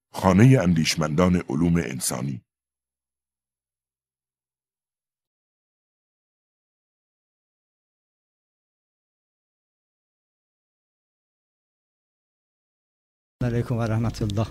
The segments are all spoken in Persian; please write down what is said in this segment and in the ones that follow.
خانه اندیشمندان علوم انسانی. علیکم و رحمت الله.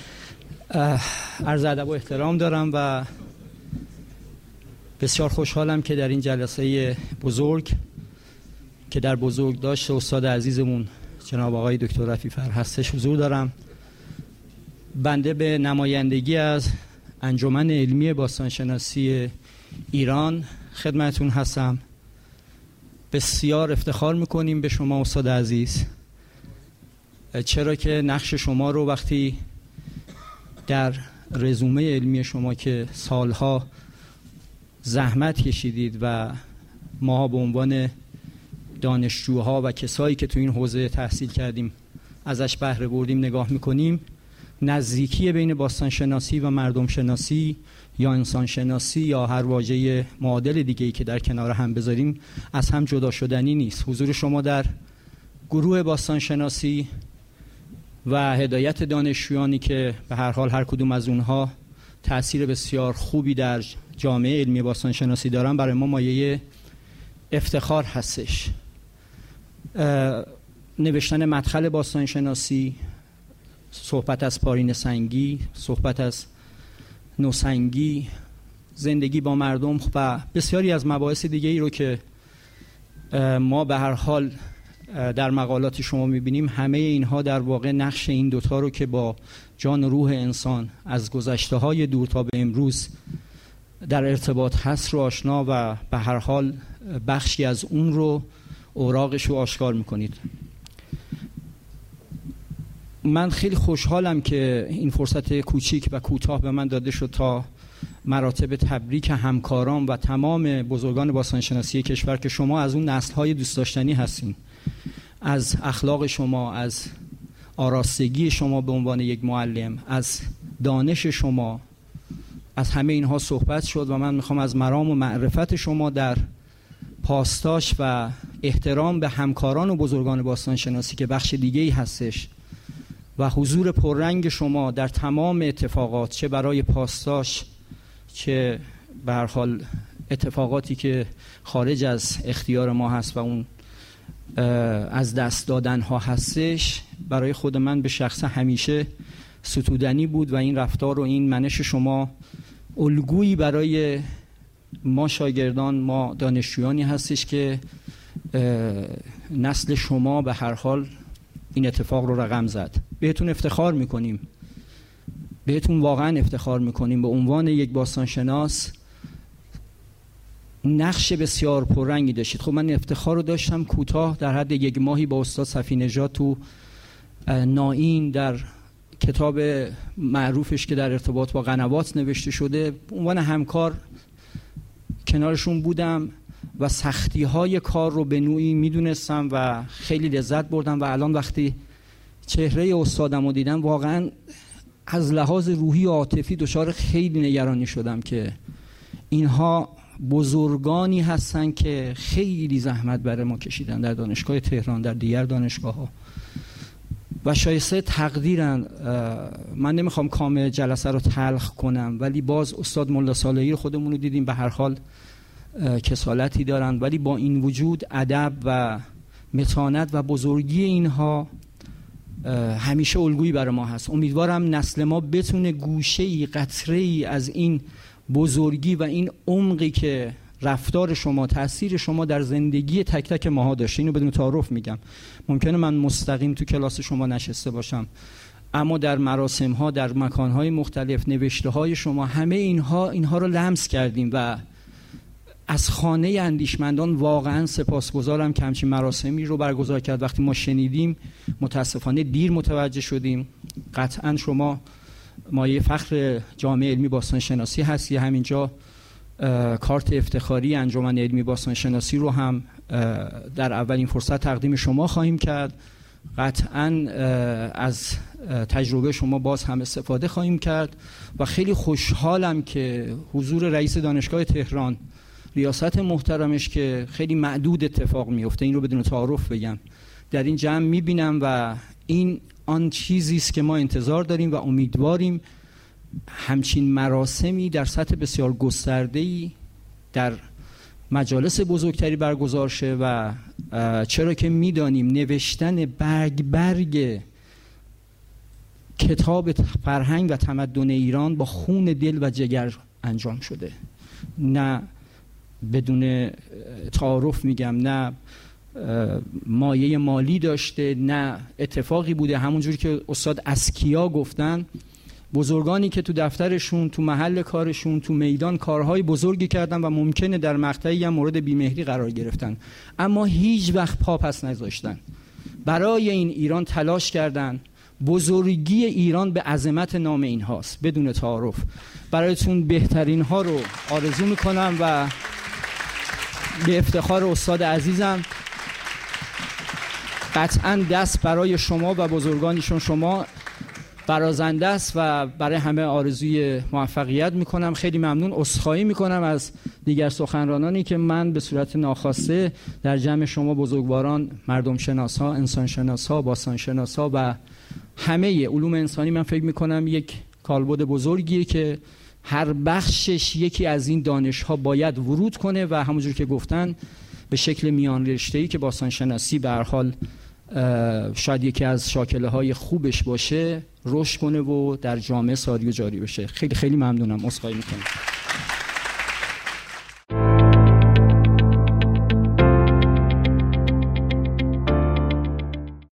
عرض ادب و احترام دارم و بسیار خوشحالم که در این جلسه بزرگ که در بزرگداشت استاد عزیزمون جناب آقای دکتر رفیفر هستش حضور دارم. بنده به نمایندگی از انجمن علمی باستانشناسی ایران خدمتون هستم. بسیار افتخار میکنیم به شما استاد عزیز، چرا که نقش شما رو وقتی در رزومه علمی شما که سالها زحمت کشیدید و ما به عنوان دانشجوها و کسایی که تو این حوزه تحصیل کردیم ازش بهره بردیم نگاه میکنیم، نزدیکی بین باستانشناسی و مردم شناسی یا انسان شناسی یا هر واژه معادل دیگه‌ای که در کنار هم بذاریم از هم جدا شدنی نیست. حضور شما در گروه باستانشناسی و هدایت دانشجویانی که به هر حال هر کدوم از اونها تأثیر بسیار خوبی در جامعه علمی باستانشناسی دارن برای ما مایه افتخار هستش. نوشتن مدخل باستانشناسی، صحبت از پارین سنگی، صحبت از نوسنگی، زندگی با مردم و بسیاری از مباحث دیگه ای رو که ما به هر حال در مقالات شما میبینیم، همه اینها در واقع نقش این دوتا رو که با جان و روح انسان از گذشته های دور تا به امروز در ارتباط هست رو آشنا و به هر حال بخشی از اون رو اوراقش رو آشکار میکنید. من خیلی خوشحالم که این فرصت کوچیک و کوتاه به من داده شد تا مراتب تبریک همکاران و تمام بزرگان باستانشناسی کشور که شما از اون نسل‌های دوست داشتنی هستین، از اخلاق شما، از آراستگی شما به عنوان یک معلم، از دانش شما، از همه اینها صحبت شد و من میخوام از مرام و معرفت شما در پاسداشت و احترام به همکاران و بزرگان باستانشناسی که بخش دیگه‌ای هستش و حضور پررنگ شما در تمام اتفاقات، چه برای پاسداشت چه به هر حال اتفاقاتی که خارج از اختیار ما هست و اون از دست دادن ها هستش، برای خود من به شخص همیشه ستودنی بود و این رفتار و این منش شما الگویی برای ما شاگردان، ما دانشجویانی هستش که نسل شما به هر حال این اتفاق رو رقم زد. بهتون افتخار میکنیم، بهتون واقعا افتخار میکنیم. به عنوان یک باستانشناس نقش بسیار پررنگی داشتید. خب من افتخار رو داشتم کوتاه در حد یک ماهی با استاد صفی نژاد تو نائین در کتاب معروفش که در ارتباط با قنوات نوشته شده به عنوان همکار کنارشون بودم و سختی های کار رو به نوعی میدونستم و خیلی لذت بردم و الان وقتی چهره استادم رو دیدم واقعا از لحاظ روحی و عاطفی دچار خیلی نگرانی شدم که اینها بزرگانی هستن که خیلی زحمت برای ما کشیدن در دانشگاه تهران، در دیگر دانشگاه ها و شایسته تقدیرن. من نمیخوام کام جلسه رو تلخ کنم ولی باز استاد ملا صالحی رو خودمون رو دیدیم، به هر حال کسالتی دارن ولی با این وجود ادب و متانت و بزرگی اینها همیشه الگویی برای ما هست. امیدوارم نسل ما بتونه گوشه‌ای، قطره‌ای از این بزرگی و این عمقی که رفتار شما، تأثیر شما در زندگی تک تک ماها داشته، اینو بدون تعارف میگم. ممکنه من مستقیم تو کلاس شما نشسته باشم اما در مراسم ها، در مکان های مختلف، نوشته های شما، همه اینها رو لمس کردیم و از خانه اندیشمندان واقعا سپاسگزارم که همچین مراسمی رو برگزار کرد. وقتی ما شنیدیم متاسفانه دیر متوجه شدیم. قطعا شما مایه فخر جامعه علمی باستانشناسی هستی. همینجا کارت افتخاری انجمن علمی باستانشناسی رو هم در اولین فرصت تقدیم شما خواهیم کرد. قطعا از تجربه شما باز هم استفاده خواهیم کرد و خیلی خوشحالم که حضور رئیس دانشگاه تهران، ریاست محترمش که خیلی معدود اتفاق میفته، این رو بدون تعارف بگم، در این جمع میبینم و این آن چیزی است که ما انتظار داریم و امیدواریم همچین مراسمی در سطح بسیار گسترده‌ای در مجالس بزرگتری برگزار شه و چرا که میدانیم نوشتن برگ کتاب فرهنگ و تمدن ایران با خون دل و جگر انجام شده، نه بدون تعارف میگم، نه مایه مالی داشته، نه اتفاقی بوده. همونجوری که استاد اسکیا گفتن، بزرگانی که تو دفترشون، تو محل کارشون، تو میدان کارهای بزرگی کردن و ممکنه در مقطعی هم مورد بیمهری قرار گرفتن، اما هیچ وقت پا پس نذاشتن، برای این ایران تلاش کردن. بزرگی ایران به عظمت نام این هاست، بدون تعارف. برایتون بهترین ها رو آرزو میکنم و به افتخار استاد عزیزم قطعا دست برای شما و بزرگانشون شما برازنده است و برای همه آرزوی موفقیت میکنم. خیلی ممنون. عذرخواهی میکنم از دیگر سخنرانانی که من به صورت ناخواسته در جمع شما بزرگواران، مردم شناس ها، انسان شناس ها، باستان شناس ها و همه علوم انسانی، من فکر میکنم یک کالبد بزرگیه که هر بخشش یکی از این دانش ها باید ورود کنه و همونجور که گفتن به شکل میان رشته‌ای که باستان شناسی به هر حال شاید یکی از شاکله های خوبش باشه، رشد کنه و در جامعه ساری و جاری بشه. خیلی خیلی ممنونم. عذرخواهی میکنم.